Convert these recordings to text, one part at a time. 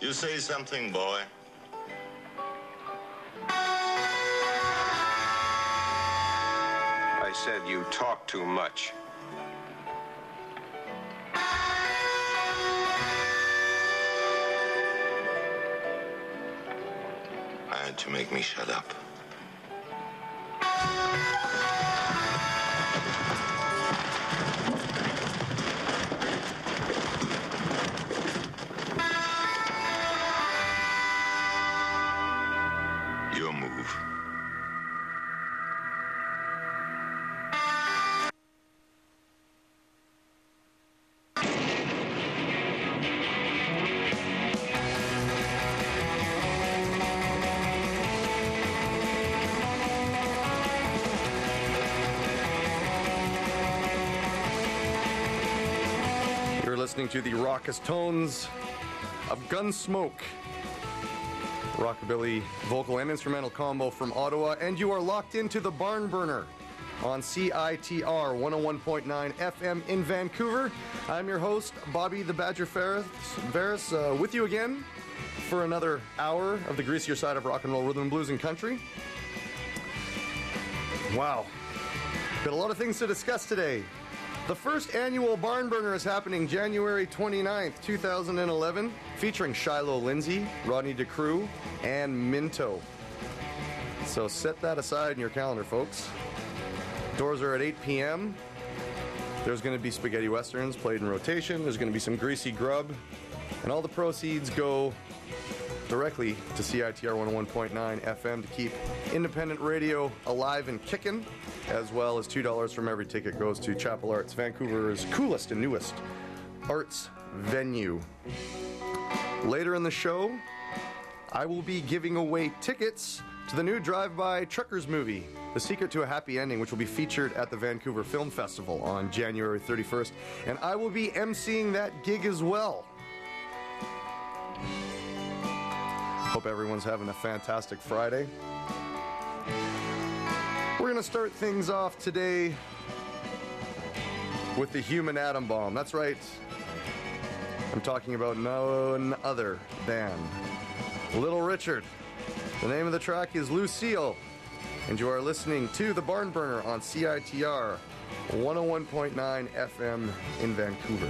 You say something, boy. I said you talk too much. I had to make me shut up. Your move. You're listening to the raucous tones of Gunsmoke. Rockabilly vocal and instrumental combo from Ottawa, and you are locked into the Barn Burner on CITR 101.9 FM in Vancouver. I'm your host, Bobby the Badger Varus, with you again for another hour of the greasier side of rock and roll, rhythm and blues and country. Wow. Got a lot of things to discuss today. The first annual Barn Burner is happening January 29th, 2011, featuring Shiloh Lindsay, Rodney DeCrew, and Minto. So set that aside in your calendar, folks. Doors are at 8 p.m. There's going to be spaghetti westerns played in rotation. There's going to be some greasy grub. And all the proceeds go directly to CITR 101.9 FM to keep independent radio alive and kicking, as well as $2 from every ticket goes to Chapel Arts, Vancouver's coolest and newest arts venue. Later in the show, I will be giving away tickets to the new Drive-By Truckers movie, The Secret to a Happy Ending, which will be featured at the Vancouver Film Festival on January 31st, and I will be emceeing that gig as well. Hope everyone's having a fantastic Friday. We're going to start things off today with the Human Atom Bomb. That's right. I'm talking about none other than Little Richard. The name of the track is Lucille, and you are listening to The Barn Burner on CITR 101.9 FM in Vancouver.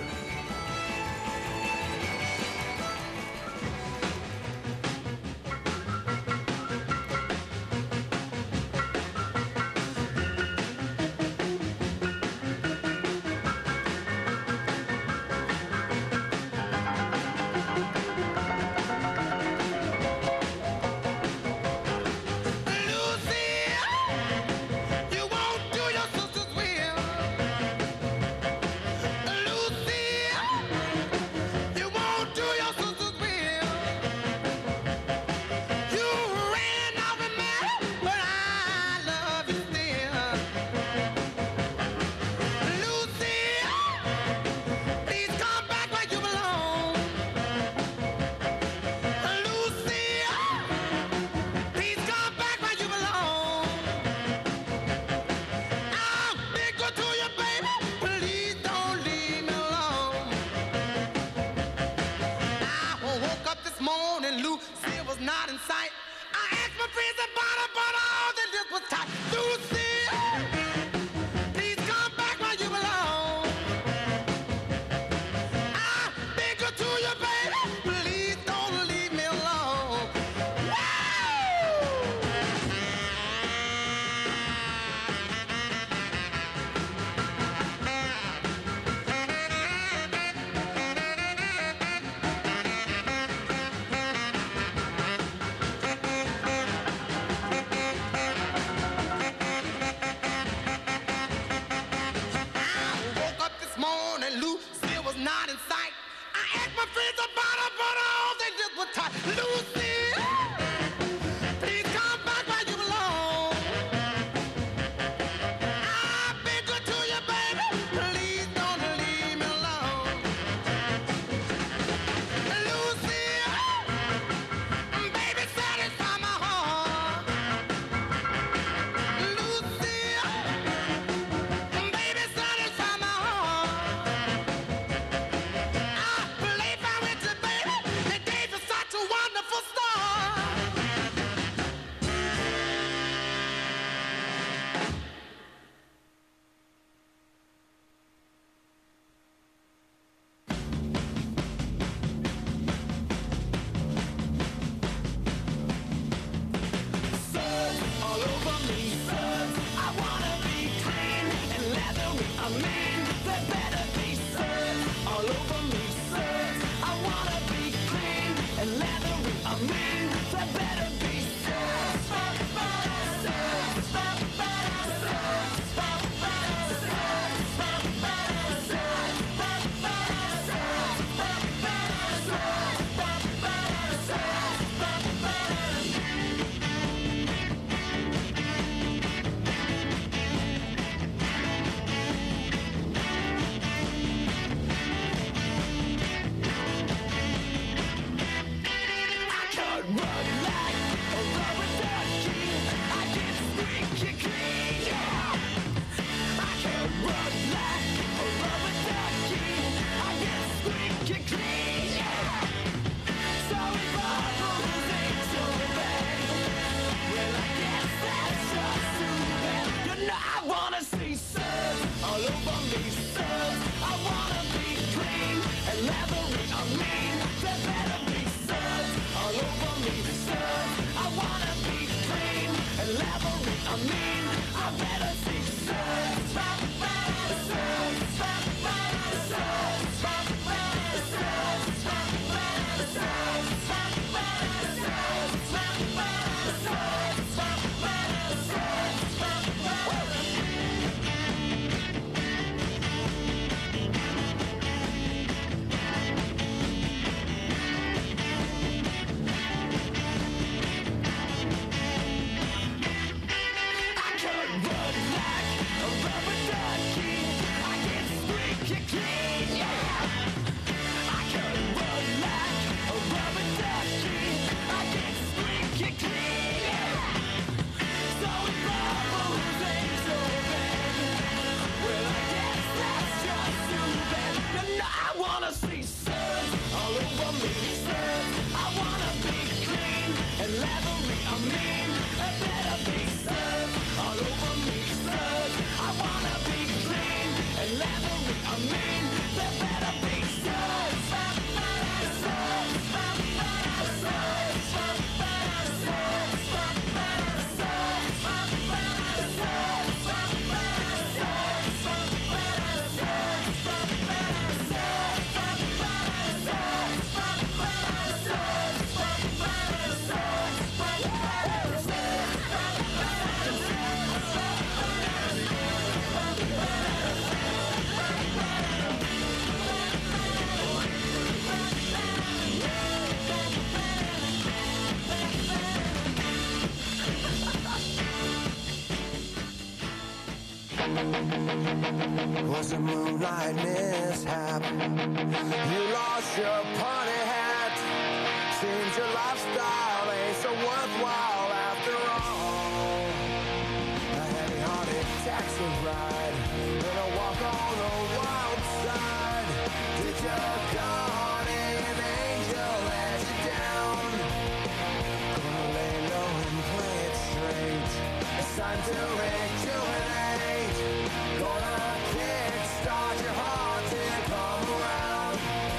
was a moonlight mishap. You lost your party hat. Seems your lifestyle ain't so worthwhile after all. A heavy-hearted taxi ride and a walk on the wild side. Did your guardian angel let you down? Gonna lay low and play it straight. It's time to rejuvenate. Gonna kickstart your heart to come around.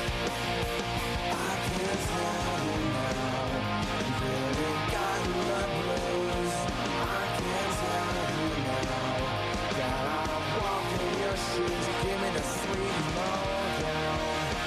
I can't tell you now, you really got the blues. I can't tell you now, gotta walk in your shoes. Give me the sweet lowdown.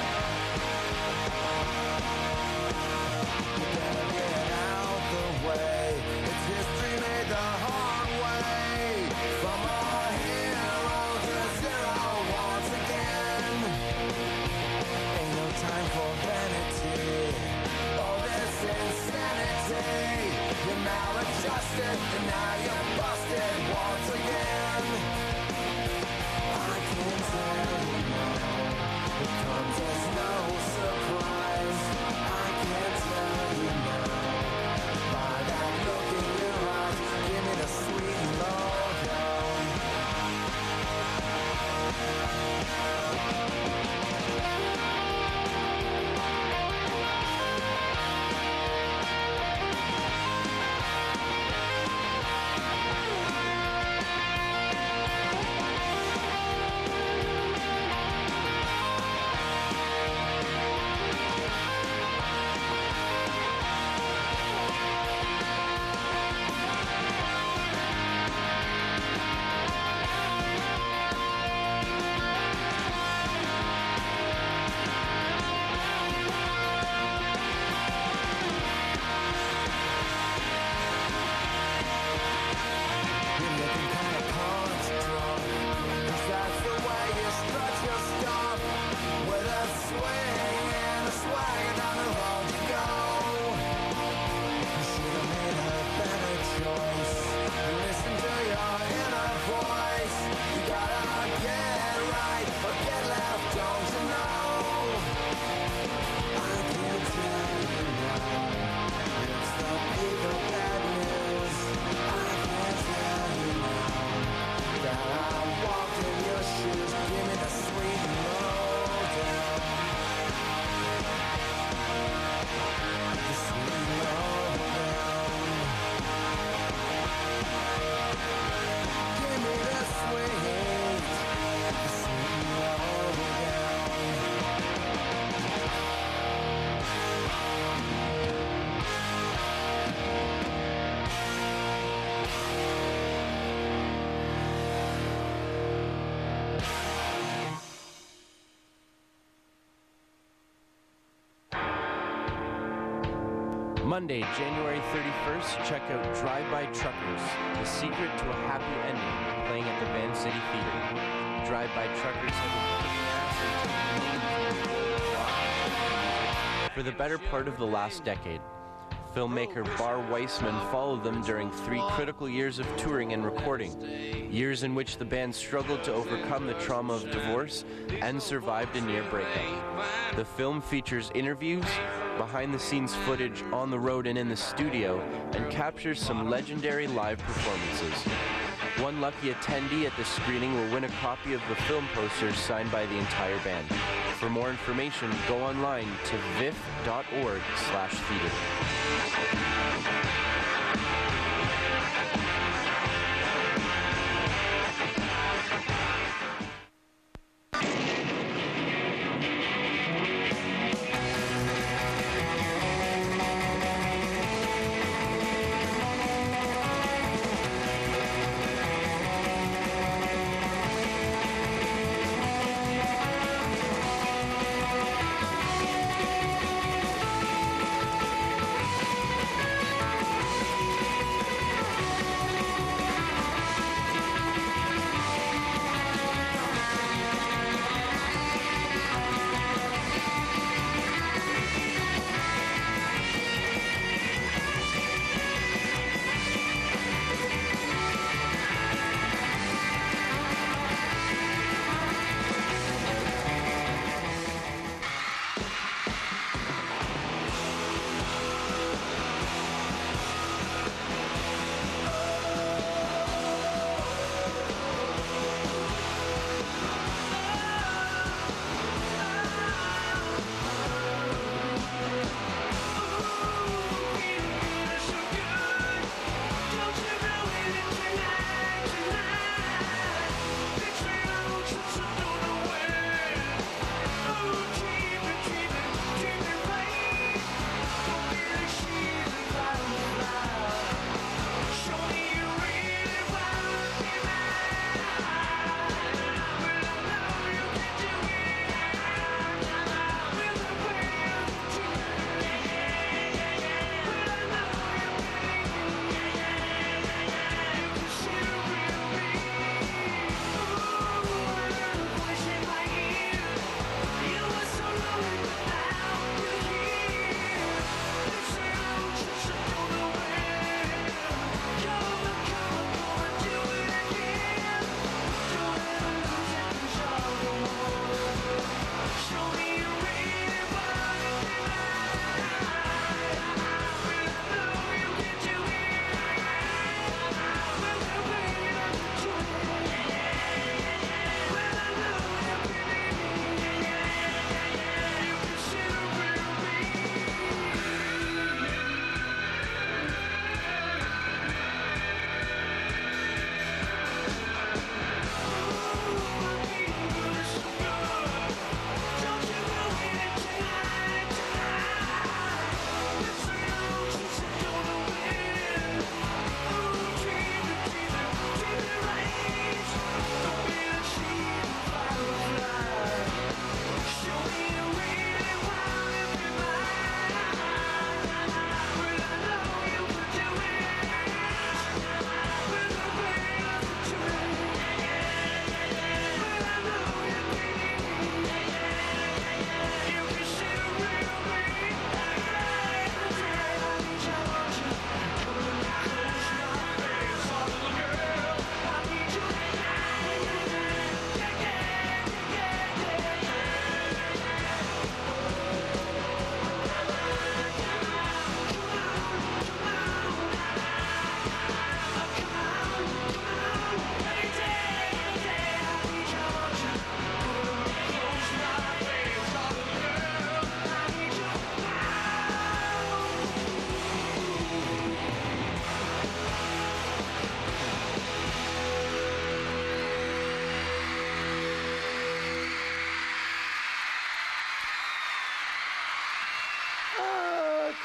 You better get out the way. It's history made the hard way. From a hero to zero once again. Ain't no time for vanity. All this insanity. You're maladjusted and now you're busted once again. I can tell you now, it comes as no surprise. I can tell you now, by that look in your eyes, give me the sweet lowdown. You're looking kinda punch-drunk, 'cause that's the way you strut your stuff. With a swing and a swagger down the road you go. You should've made a better choice. Listen to your inner voice. You gotta get right or get left, don't you know? I can't tell you now, it's the bigger bad news. I can't tell you now, that I walked in your shoes. Give me the sweet lowdown. The sweet lowdown. Give me the sweet lowdown. Monday, January 31st, check out Drive-By Truckers, The Secret to a Happy Ending, playing at the Van City Theater. Drive-By Truckers have been kicking ass for the better part of the last decade. Filmmaker Bar Weissman followed them during 3 critical years of touring and recording, years in which the band struggled to overcome the trauma of divorce and survived a near breakup. The film features interviews, behind-the-scenes footage on the road and in the studio, and captures some legendary live performances. One lucky attendee at the screening will win a copy of the film posters signed by the entire band. For more information, go online to vif.org/theater.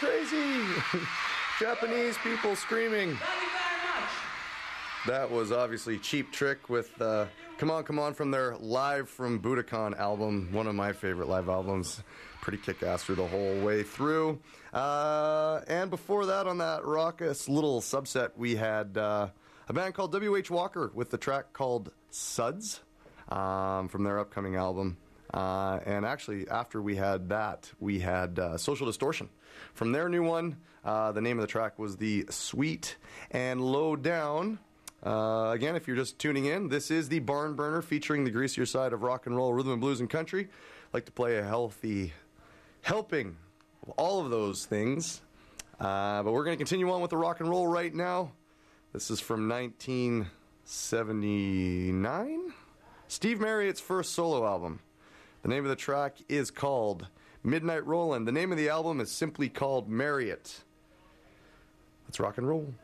crazy. Japanese people screaming. That was obviously Cheap Trick with Come On, Come On from their Live from Budokan album, one of my favorite live albums. Pretty kick-ass through the whole way through. And before that, on that raucous little subset, we had a band called W.H. Walker with the track called Suds from their upcoming album. And actually, after we had that, we had Social Distortion from their new one. The name of the track was The Sweet and Low Down. Again, if you're just tuning in, this is the Barn Burner featuring the greasier side of rock and roll, rhythm and blues, and country. I'd like to play a healthy helping of all of those things. But we're going to continue on with the rock and roll right now. This is from 1979? Steve Marriott's first solo album. The name of the track is called Midnight Rollin'. The name of the album is simply called Marriott. Let's rock and roll.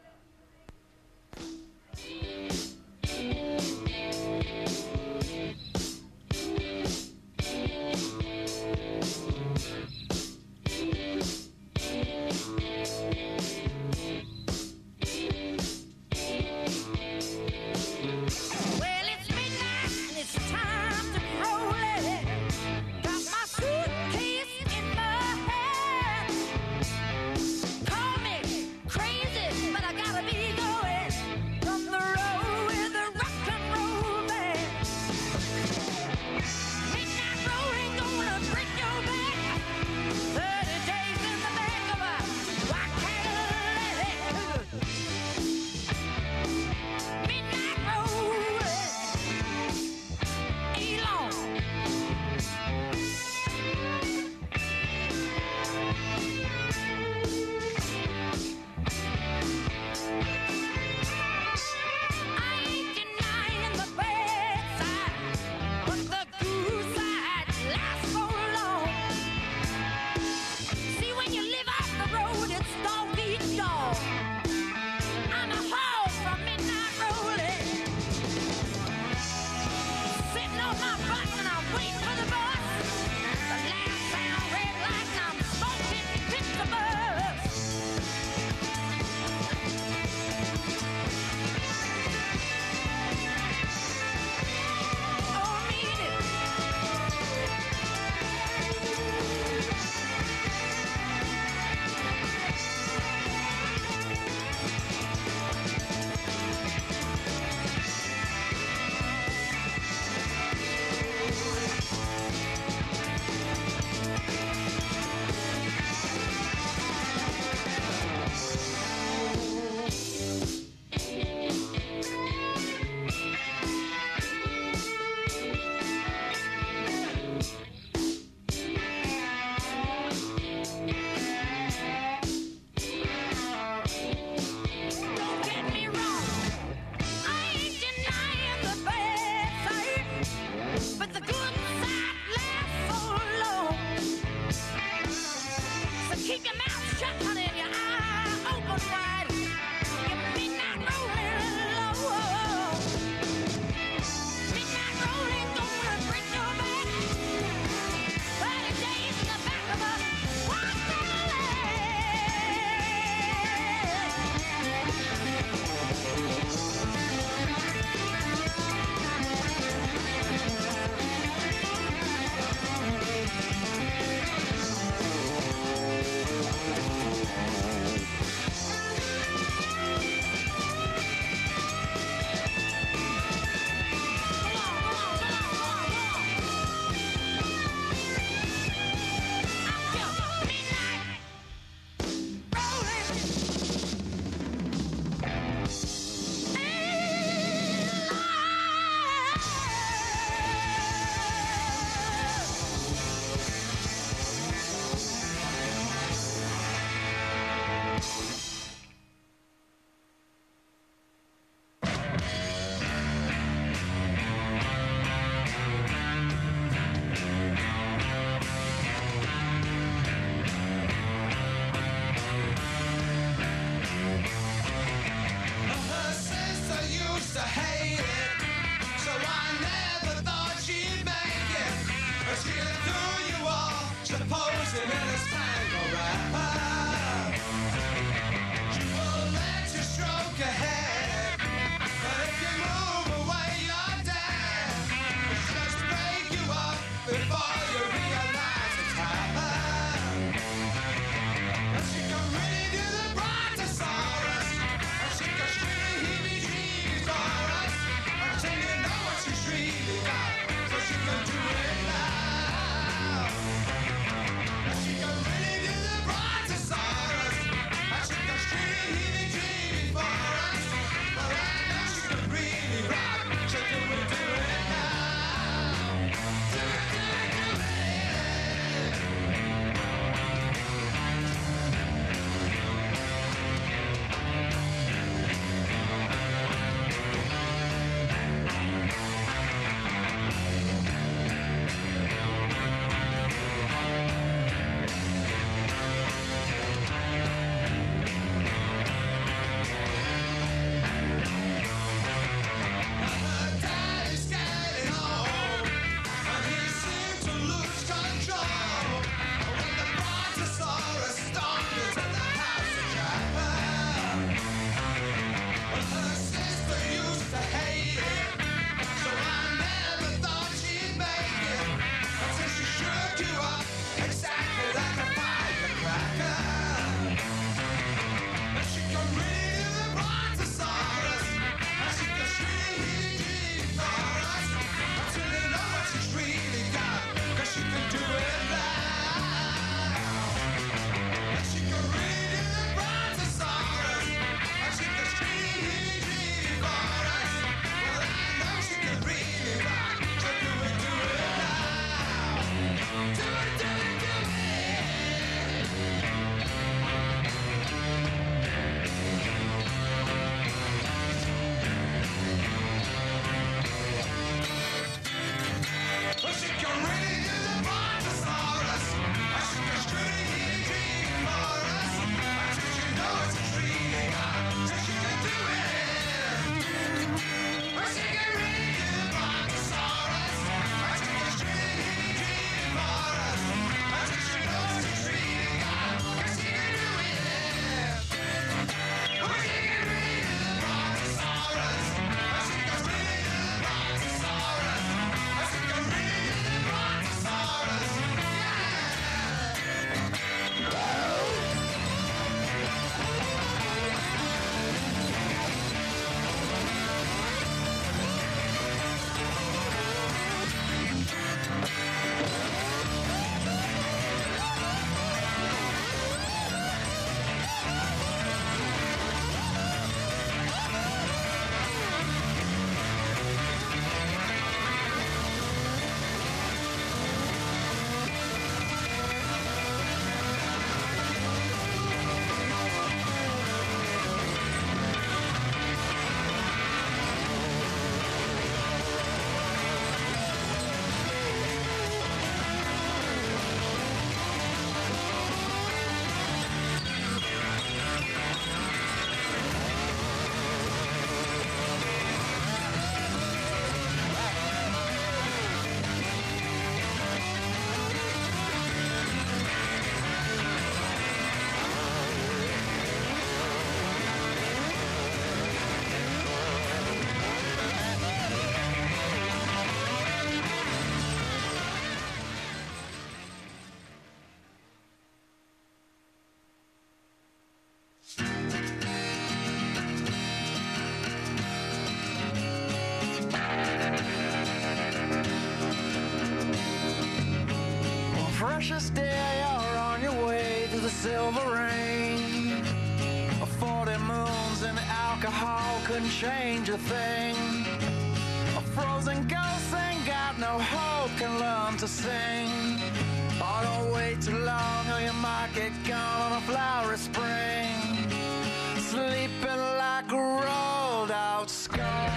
silver rain. 40 moons and alcohol couldn't change a thing. A frozen ghost ain't got no hope, can learn to sing. Oh, don't wait too long or you might get gone on a flowery spring. Sleeping like a rolled out skull.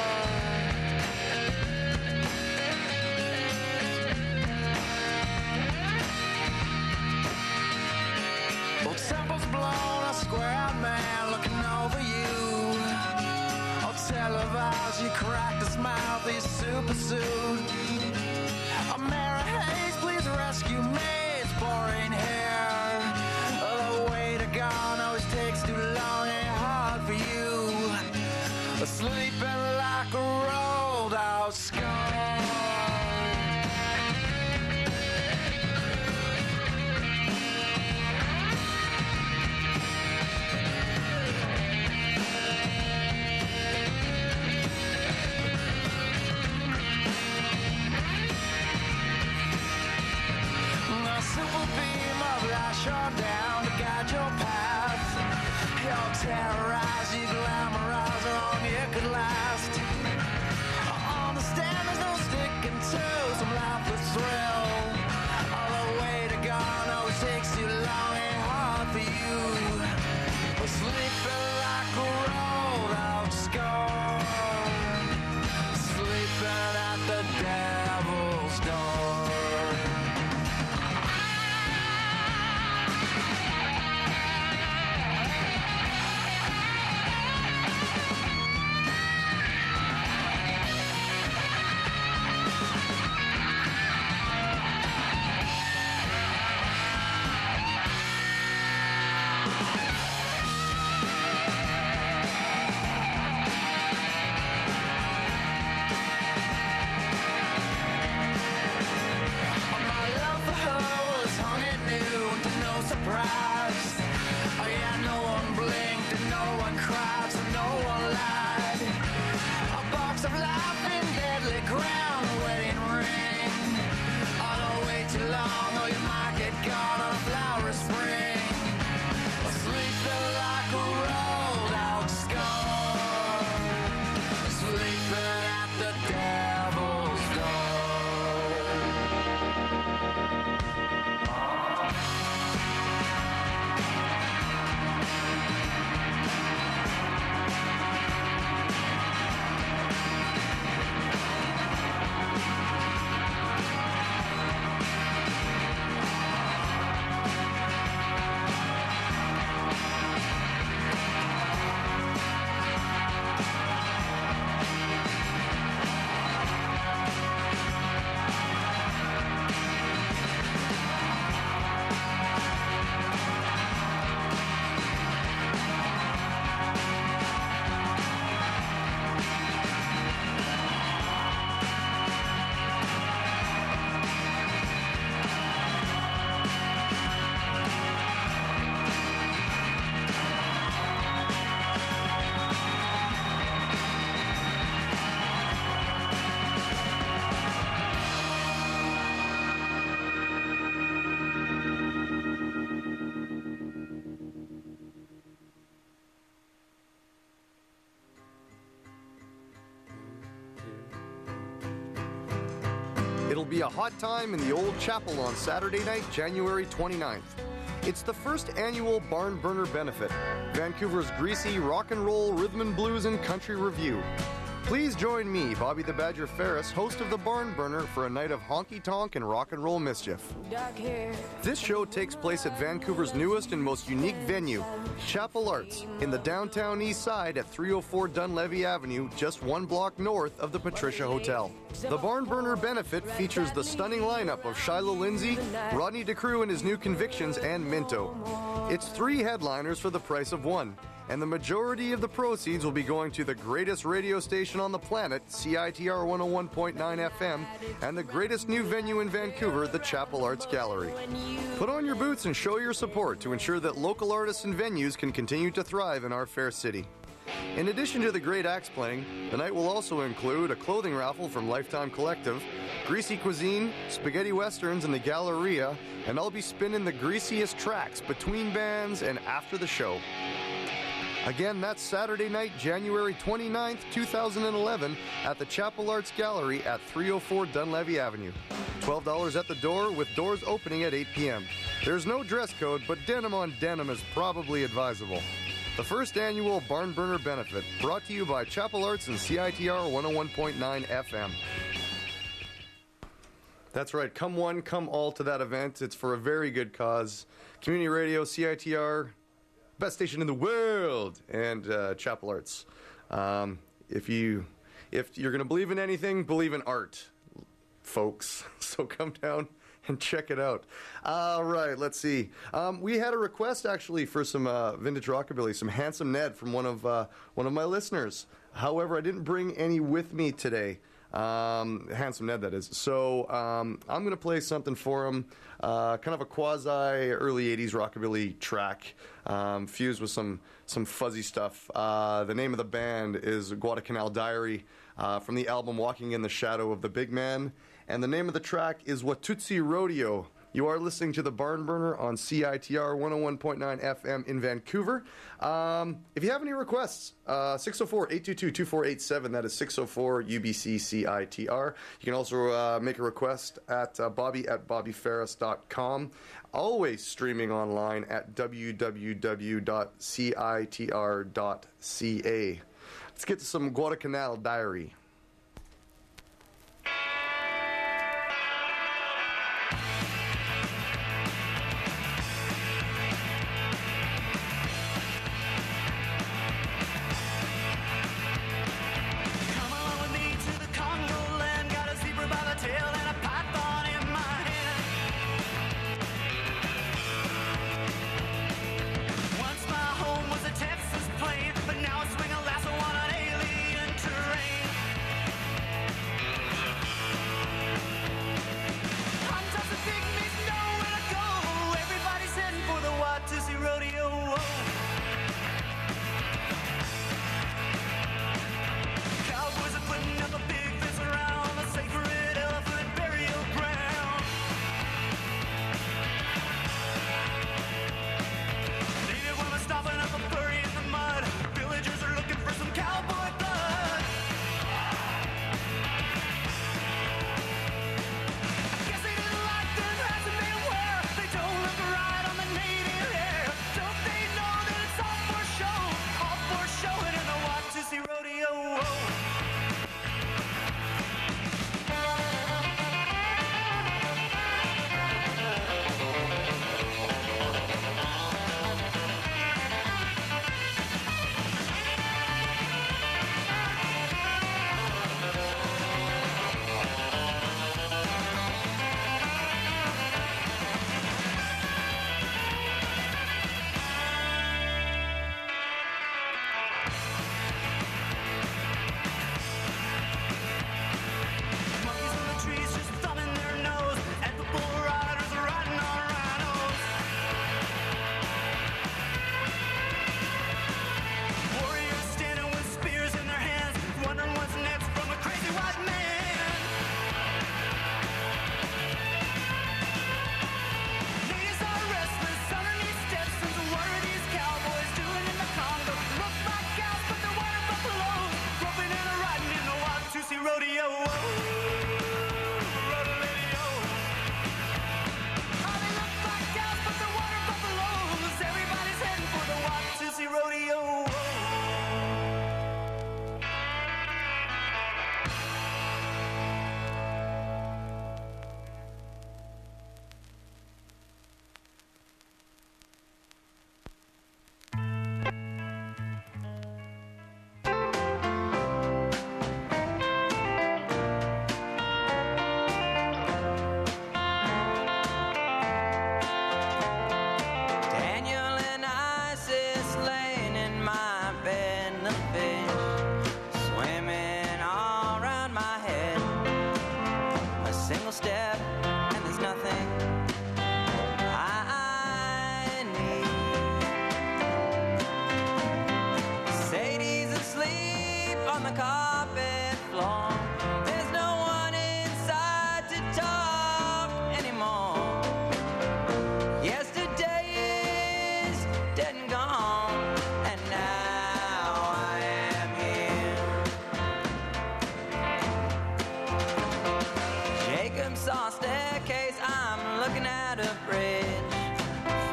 Temple's blown, a square-eyed man looking over you. Oh, televised, you cracked his mouth, he's super suit. Oh, Mary Hayes, please rescue me, it's boring here. Oh, the way to go always takes too long, ain't hard for you. Sleeping like a rolled out skull. Super beam of light shone down to guide your path. He'll terrorize you, glamorize how long it could last. I understand there's no sticking to some lifeless thrill. All the way to God always takes too long, ain't hard for you. Sleeping like a rolled out skull. Sleeping at the devil's door. Oh yeah, no one blinked and no one cried, so no one lied. A box of laughing, deadly crown, a wedding ring. Oh, don't wait too long or you might get caught on a flowery spring. Sleeping like a rolled out skull. Sleeping at the devil's door. It'll be a hot time in the Old Chapel on Saturday night, January 29th. It's the first annual Barn Burner Benefit, Vancouver's greasy rock and roll, rhythm and blues and country review. Please join me, Bobby the Badger Ferris, host of the Barn Burner, for a night of honky-tonk and rock and roll mischief. This show takes place at Vancouver's newest and most unique venue, Chapel Arts, in the downtown east side at 304 Dunlevy Avenue, just one block north of the Patricia Hotel. The Barn Burner Benefit features the stunning lineup of Shiloh Lindsay, Rodney DeCrew and his New Convictions, and Minto. It's 3 headliners for the price of 1. And the majority of the proceeds will be going to the greatest radio station on the planet, CITR 101.9 FM, and the greatest new venue in Vancouver, the Chapel Arts Gallery. Put on your boots and show your support to ensure that local artists and venues can continue to thrive in our fair city. In addition to the great acts playing, the night will also include a clothing raffle from Lifetime Collective, greasy cuisine, spaghetti westerns in the Galleria, and I'll be spinning the greasiest tracks between bands and after the show. Again, that's Saturday night, January 29th, 2011, at the Chapel Arts Gallery at 304 Dunleavy Avenue. $12 at the door, with doors opening at 8 p.m. There's no dress code, but denim on denim is probably advisable. The first annual Barn Burner Benefit, brought to you by Chapel Arts and CITR 101.9 FM. That's right, come one, come all to that event. It's for a very good cause. Community Radio, CITR, best station in the world, and Chapel Arts. If you're going to believe in anything, believe in art, folks. So come down and check it out. All right, let's see. We had a request actually for some vintage rockabilly, some Handsome Ned from one of my listeners. However, I didn't bring any with me today. Handsome Ned, that is. So I'm going to play something for him, kind of a quasi early 80s rockabilly track, fused with some fuzzy stuff. The name of the band is Guadalcanal Diary, from the album Walking in the Shadow of the Big Man. And the name of the track is Watusi Rodeo. You are listening to the Barn Burner on CITR 101.9 FM in Vancouver. If you have any requests, 604-822-2487. That is 604-UBC-CITR. You can also make a request at bobby@bobbyferris.com. Always streaming online at www.citr.ca. Let's get to some Guadalcanal Diary. But now I swing a lasso on an alien terrain.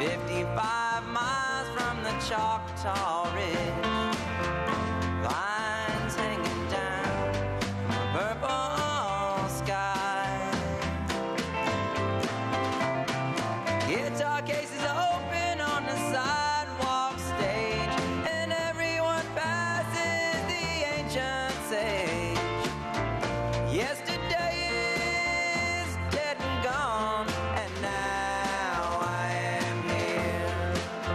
55 miles from the Choctaw Ridge. Vines hanging down from a purple sky. Guitar cases open on the sidewalk stage, and everyone passes the ancient sage. Yesterday is dead and gone, and now I am here.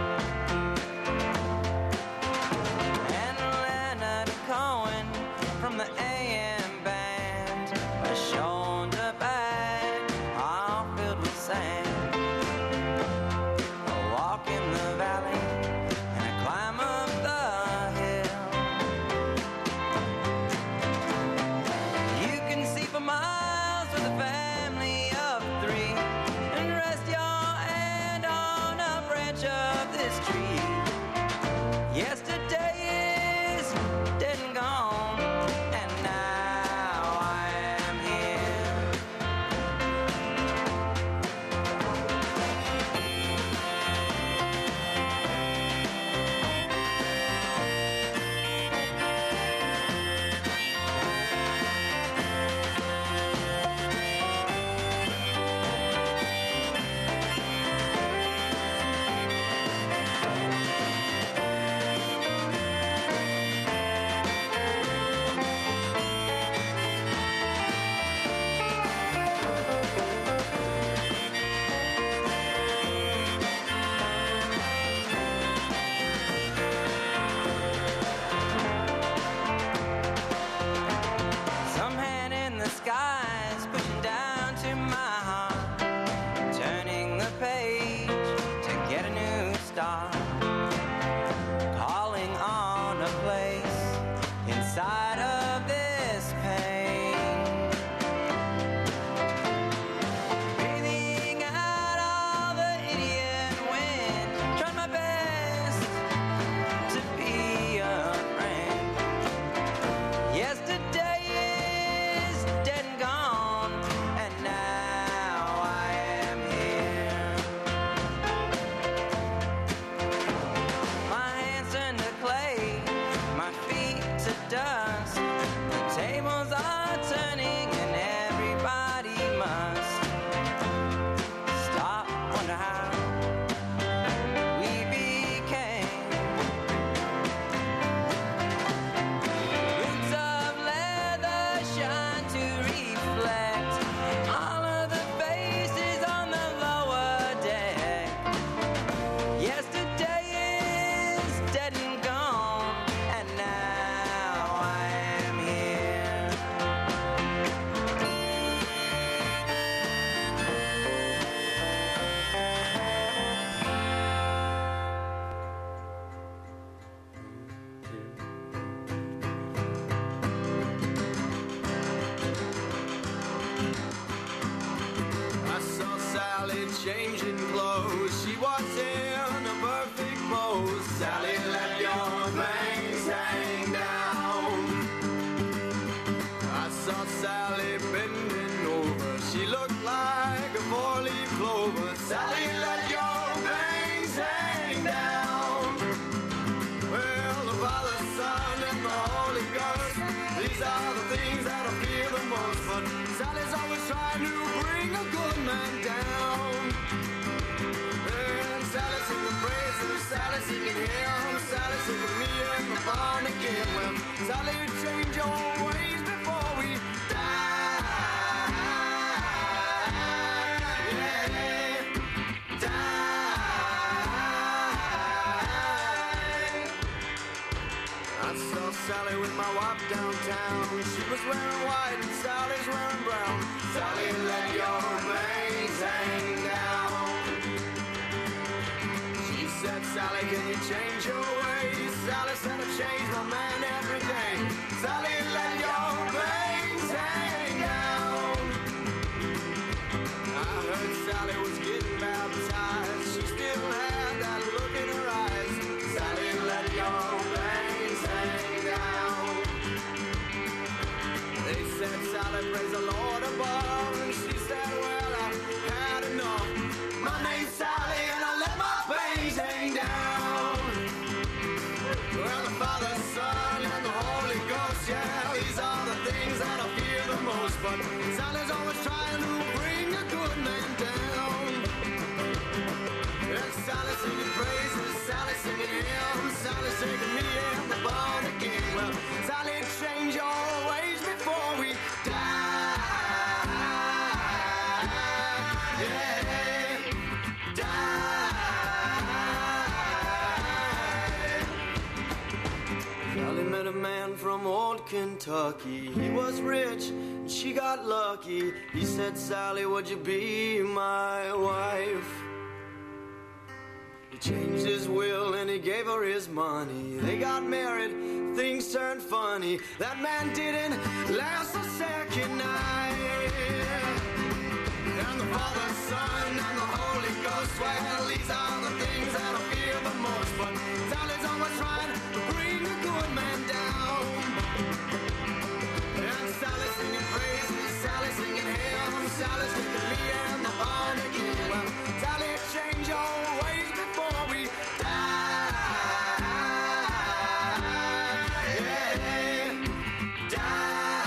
And Leonard Cohen from the AM band, a shoulder bag all filled with sand. A walk in the valley and a climb up the hill. You can see for miles with a family of 3 and rest your hand on a branch of this tree. Yesterday is dead and gone, and now I am here. Some hand in the skies pushing down to my heart, turning the page to get a new start, calling on a place inside of this pain, breathing out all the idiot wind, trying my best to be a friend. Yesterday is dead and gone, and now I am here. My hands turn to clay, my feet to dust. The tables are turning, and everybody must stop, wonder how we became. Boots of leather shine to reflect all of the faces on the lower deck. Yesterday is dead and gone, and now I am here. I saw Sally changing clothes. She was in a perfect pose. Sally, let your bangs hang down. I saw Sally bending over. She looked like a 4-leaf clover. Sally, let your bangs hang down. Well, the Father, Son, and the Holy Ghost, these are the things that I fear the most. But Sally's always trying to bring a good man down. And Sally singing praises, Sally singing hymns, Sally singing me and the barn again. Well, Sally, change your ways before we die. Yeah, die. I saw Sally with my wife downtown. She was wearing white and Sally's wearing brown. Sally, let your bangs hang down. She said, Sally, can you change your ways? Sally said, I change my man every day. Sally, let your bangs hang down. I heard Sally was getting baptized. She still had that look in her eyes. Sally, let your bangs hang down. They said, Sally, praise the Lord above. And she said, well, I've had enough. My name's Sally, and I let my singing praises, Sally singing hymns, Sally singing me and the born again. Well, Sally, change your ways before we die. Yeah, die. Sally met a man from old Kentucky. He was rich and she got lucky. He said, Sally, would you be my wife? He changed his will and he gave her his money. They got married, things turned funny. That man didn't last a second night. And the Father, Son, and the Holy Ghost, well, these are the things that I fear the most. But Sally's always trying to bring a good man down. And Sally singing praises, Sally singing hymns, Sally singing me and the born again. Well, Sally, change your ways before we die. Yeah, die.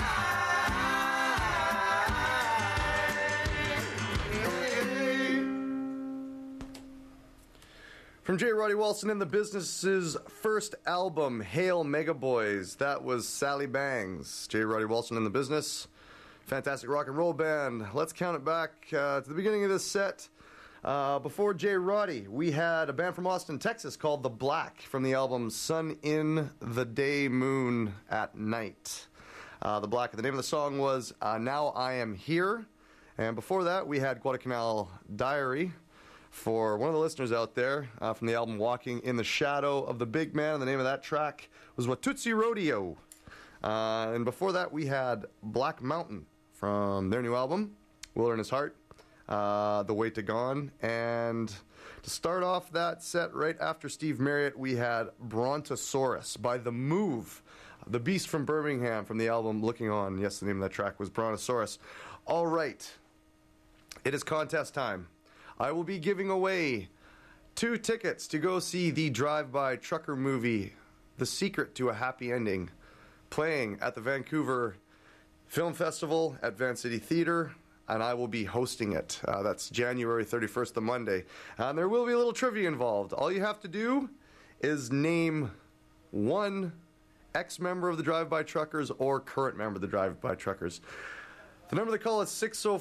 From J. Roddy Walson and the Business's first album, Hail Mega Boys. That was Sally Bangs. J. Roddy Walson and the Business. Fantastic rock and roll band. Let's count it back to the beginning of this set. Before J. Roddy, we had a band from Austin, Texas called The Black from the album Sun in the Day, Moon at Night. The Black, the name of the song was Now I Am Here. And before that, we had Guadalcanal Diary. For one of the listeners out there, from the album Walking in the Shadow of the Big Man, the name of that track was Watusi Rodeo. And before that, we had Black Mountain from their new album, Wilderness Heart, The Way to Gone. And to start off that set, right after Steve Marriott, we had Brontosaurus by The Move, the Beast from Birmingham from the album Looking On. Yes, the name of that track was Brontosaurus. All right, it is contest time. I will be giving away 2 tickets to go see the drive-by trucker movie, The Secret to a Happy Ending, playing at the Vancouver Film Festival at Van City Theatre, and I will be hosting it. That's January 31st, the Monday. And there will be a little trivia involved. All you have to do is name one ex-member of the Drive-By Truckers or current member of the Drive-By Truckers. The number to call is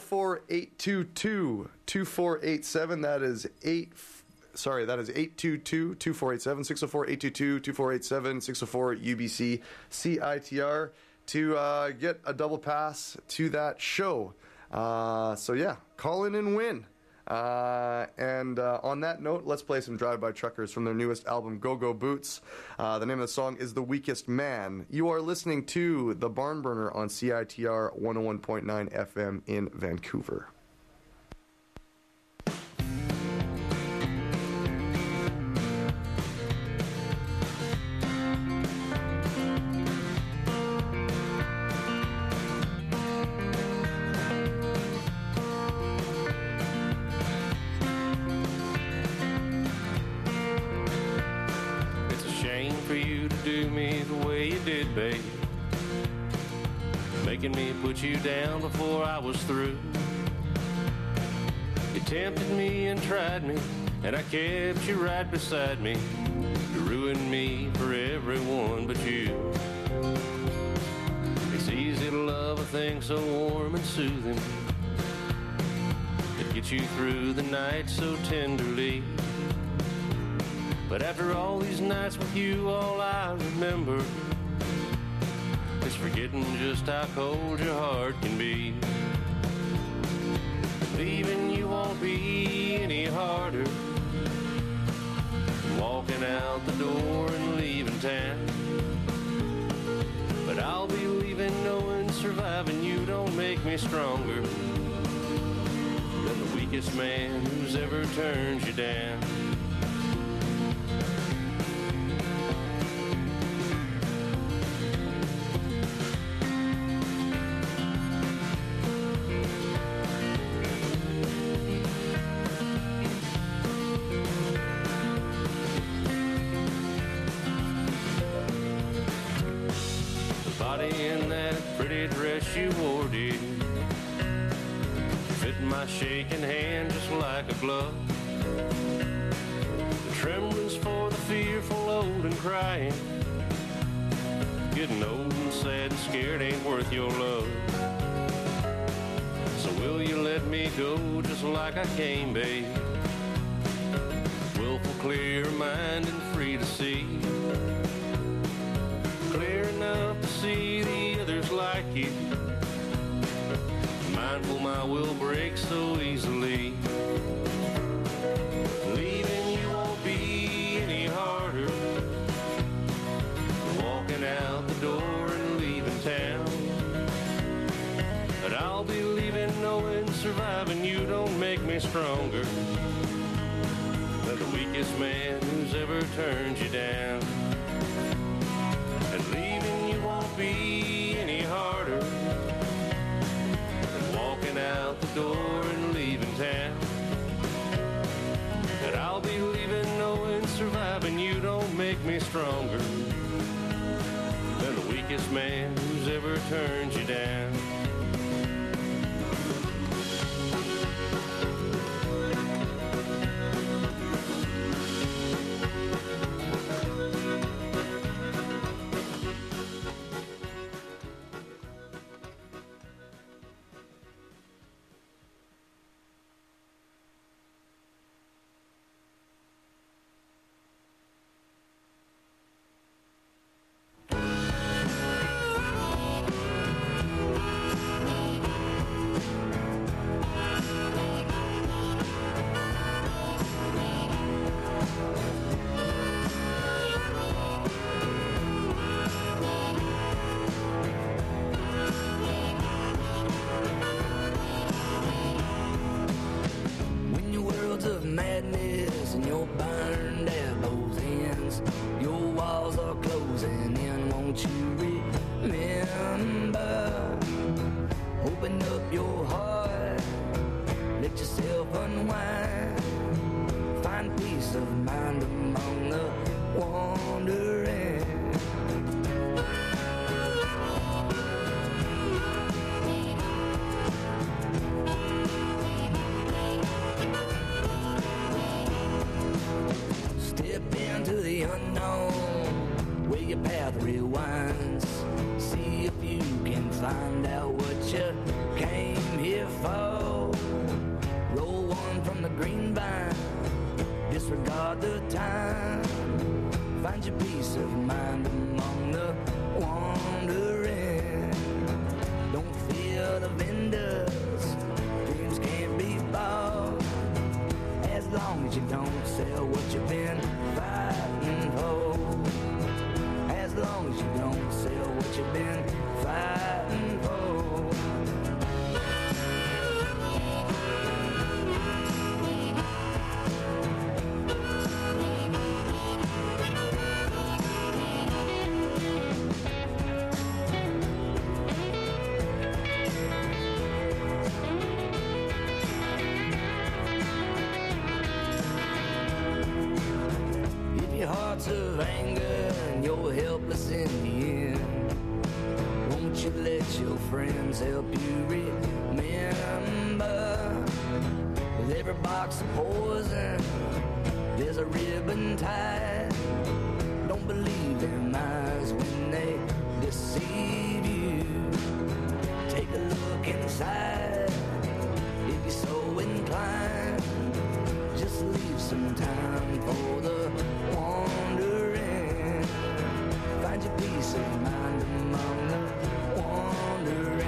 604-822-2487. That is 822-2487, 604-822-2487, 604-UBC CITR to get a double pass to that show. So yeah, call in and win. And on that note, let's play some Drive-By Truckers from their newest album, Go Go Boots. The name of the song is The Weakest Man. You are listening to The Barn Burner on CITR 101.9 FM in Vancouver. Babe, making me put you down before I was through. You tempted me and tried me, and I kept you right beside me. You ruined me for everyone but you. It's easy to love a thing so warm and soothing, that gets you through the night so tenderly. But after all these nights with you, all I remember is forgetting just how cold your heart can be. Leaving you won't be any harder than walking out the door and leaving town. But I'll be leaving knowing surviving you don't make me stronger than the weakest man who's ever turned you down. In that pretty dress you wore, dear, fit my shaking hand just like a glove. tearful, old, and crying. Getting old and sad and scared ain't worth your love. So will you let me go just like I came, babe? Willful, clear mind and free to see. Clear enough to see the others like you. Mindful my will breaks so easily. Leaving you won't be any harder. Walking out the door and leaving town. But I'll be leaving knowing surviving you don't make me stronger than the weakest man who's ever turned you down. And leaving you won't be any harder than walking out the door and leaving town. But I'll be leaving knowing surviving you don't make me stronger than the weakest man who's ever turned you down. Of anger and you're helpless in the end. Won't you let your friends help you remember? With every box of poison, there's a ribbon tied. Don't believe them eyes when they deceive you. Take a look inside if you're so inclined. Just leave some time for the wandering. Find your peace of mind among the wandering.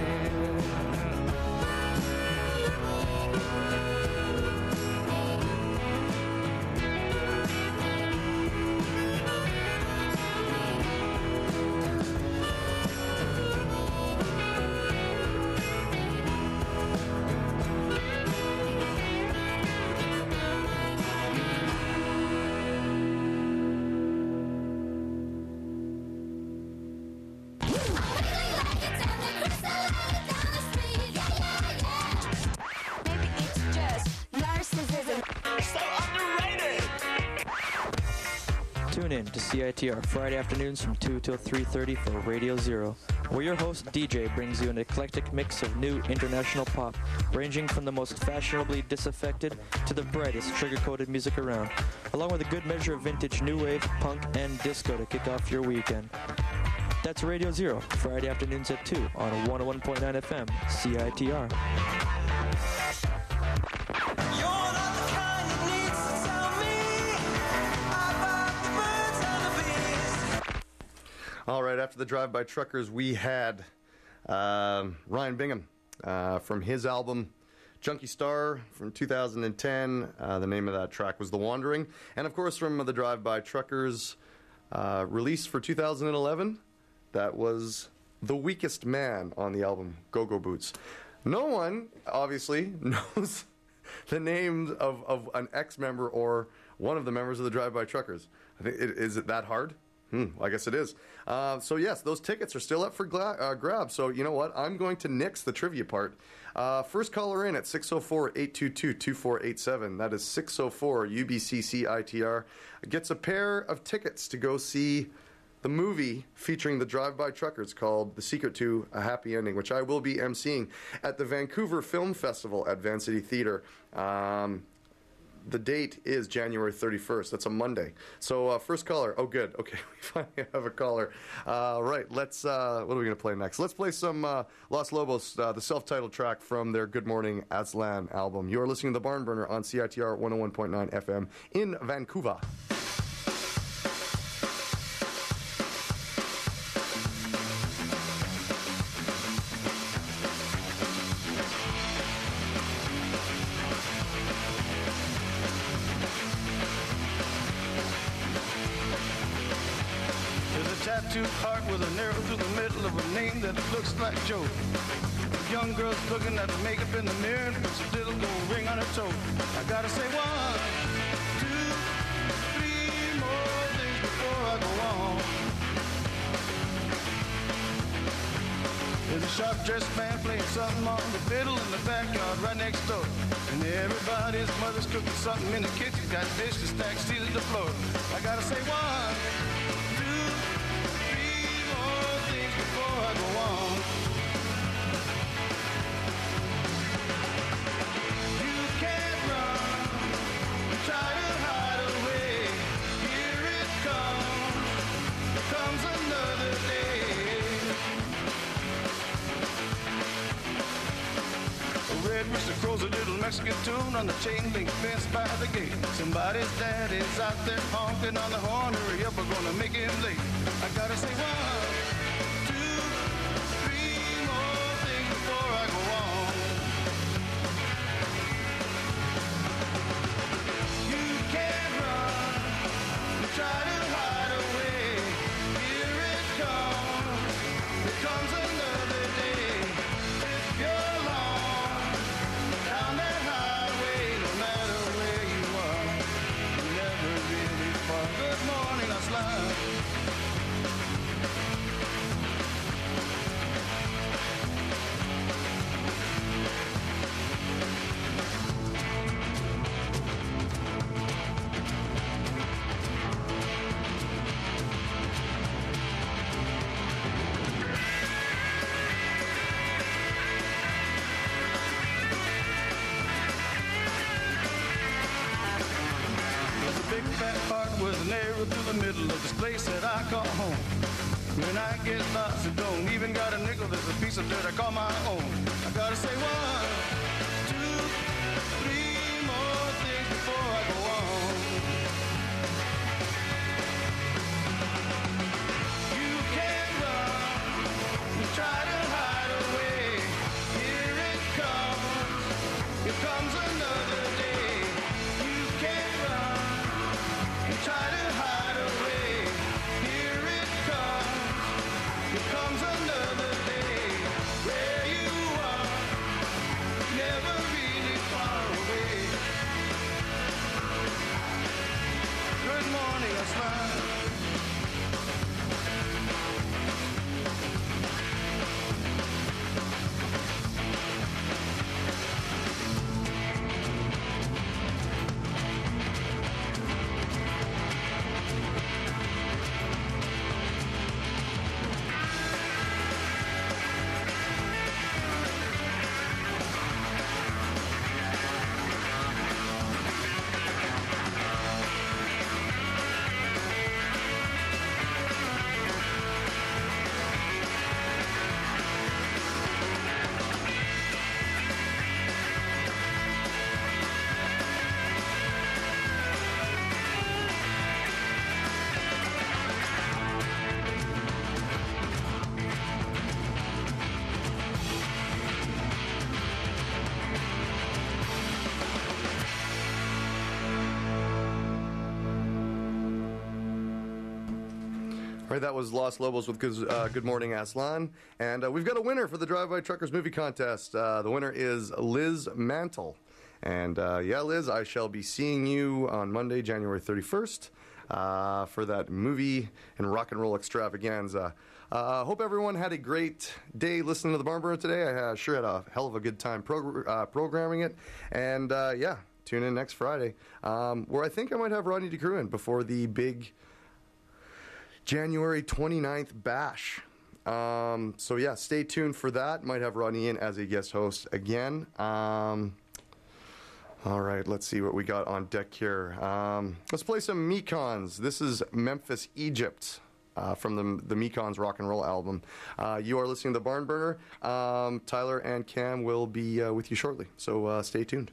Tune in to CITR Friday afternoons from 2 till 3:30 for Radio Zero, where your host DJ brings you an eclectic mix of new international pop, ranging from the most fashionably disaffected to the brightest sugar-coated music around, along with a good measure of vintage new wave, punk, and disco to kick off your weekend. That's Radio Zero, Friday afternoons at 2 on 101.9 FM, CITR. All right, after the Drive-By Truckers, we had Ryan Bingham from his album Junkie Star from 2010. The name of that track was The Wandering. And, of course, from the Drive-By Truckers release for 2011, that was The Weakest Man on the album Go-Go Boots. No one, obviously, knows the names of an ex-member or one of the members of the Drive-By Truckers. I think is it that hard? I guess it is. So, yes, those tickets are still up for grabs. So, you know what? I'm going to nix the trivia part. First caller in at 604-822-2487. That is 604-UBCCITR. Gets a pair of tickets to go see the movie featuring the Drive-By Truckers called The Secret to a Happy Ending, which I will be emceeing at the Vancouver Film Festival at Van City Theatre. The date is January 31st. That's a Monday. So, first caller. Oh, good. Okay, we finally have a caller. Right, let's, what are we going to play next? Let's play some Los Lobos, the self-titled track from their Good Morning Aslan album. You're listening to The Barn Burner on CITR 101.9 FM in Vancouver. Tattooed heart with an arrow through the middle of a name that looks like Joe. The young girl's looking at the makeup in the mirror and puts a little gold ring on her toe. I gotta say 1, 2, 3 more things before I go on. There's a sharp-dressed man playing something on the fiddle in the backyard right next door. And everybody's mother's cooking something in the kitchen, got dishes stacked, seated the floor. I gotta say 1, 2, before I go on. You can't run, try to hide away. Here it comes another day. A red rooster crows a little Mexican tune on the chain link fence by the gate. Somebody's daddy's out there honking on the horn. Hurry up, we're gonna make him late. I gotta say 1, 2, 3 more things before I go on. You can't run, try to hide away. Here it comes another day. If you're lost down that highway, no matter where you are, you're never really far. Good morning, Aslan. Big fat heart with an arrow through the middle of this place that I call home. When I get lost, I don't even got a nickel. There's a piece of dirt I call my own. I gotta say 1, 2, 3 more things before I go on. You can't run, try to hide away. Here it comes another day. You can't run, try to hide away. Here it comes another day. Where you are, Right, that was Los Lobos with Good Morning Aslan. And we've got a winner for the Drive-By Truckers movie contest. The winner is Liz Mantle. And yeah, Liz, I shall be seeing you on Monday, January 31st for that movie and rock and roll extravaganza. Hope everyone had a great day listening to the Barn Burner today. I sure had a hell of a good time programming it. And yeah, tune in next Friday, where I think I might have Rodney DeCrew in before the big January 29th bash. So yeah, stay tuned for that. Might have Rodney in as a guest host again. All right, let's see what we got on deck here. Let's play some Mekons. This is Memphis, Egypt, from the Mekons rock and roll album. You are listening to the Barn Burner. Tyler and Cam will be with you shortly, so stay tuned.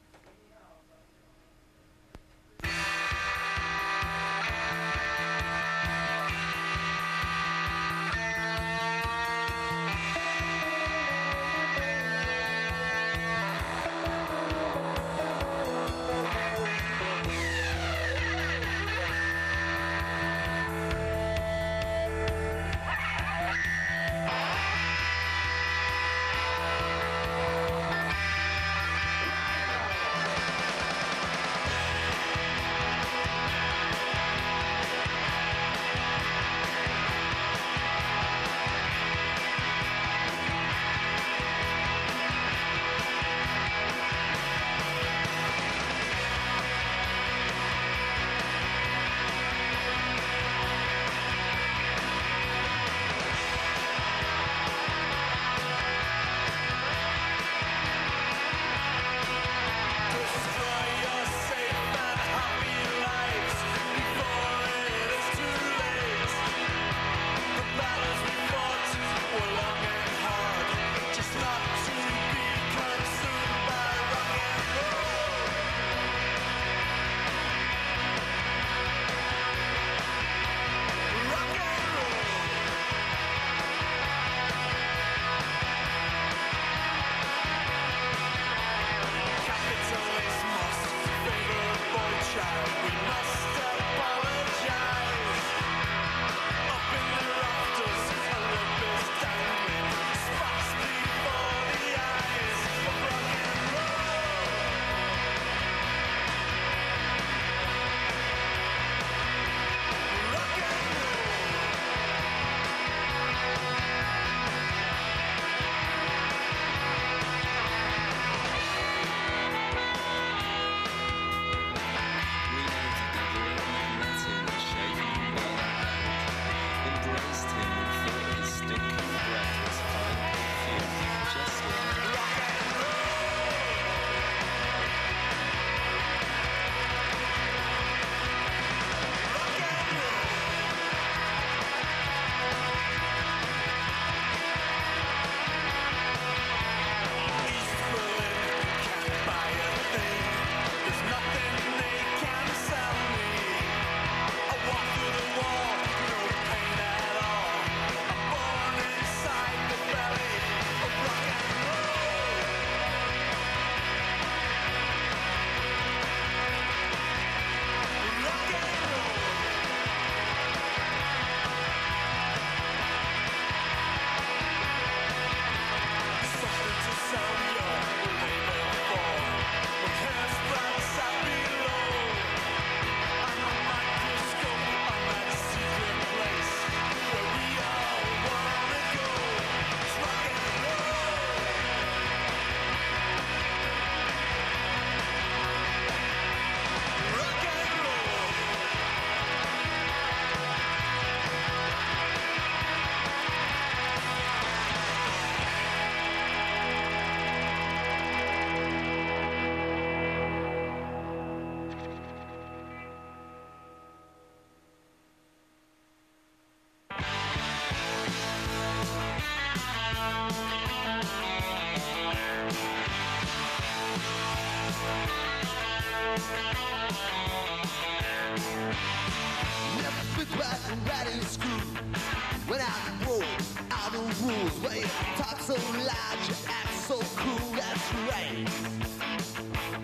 rules. Well, you talk so loud, you act so cool, that's right.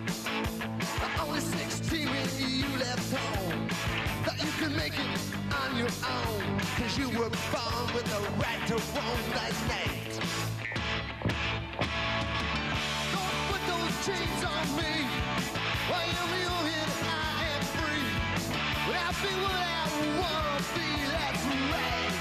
Only 16 when you left home. Thought you could make it on on your own, 'cause you were born with the right to roam the night. Don't put those chains on me. I am your head, I am free. But I be what I wanna be, that's right.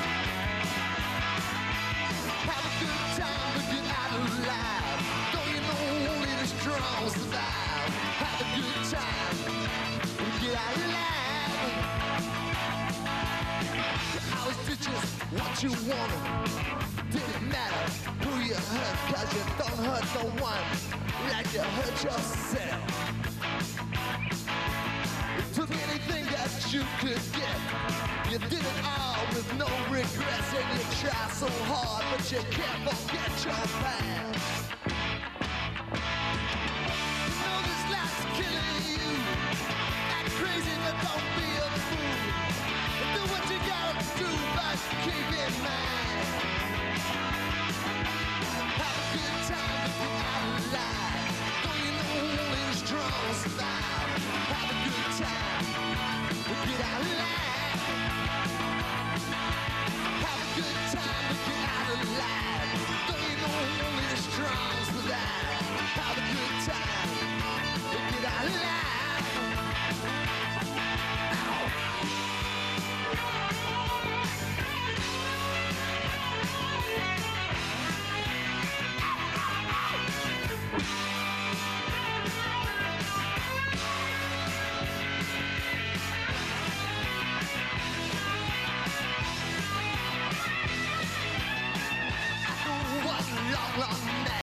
Have a good time, but get out alive. Don't you know only the strong survive? Have a good time, but get out alive. You always did just what you wanted. Didn't matter who you hurt, 'cause you don't hurt no one like you hurt yourself. You took anything that you could get. You did it all with no regrets, and you tried so hard, but you can't forget your past. You know this life's killing you. Act crazy, but don't be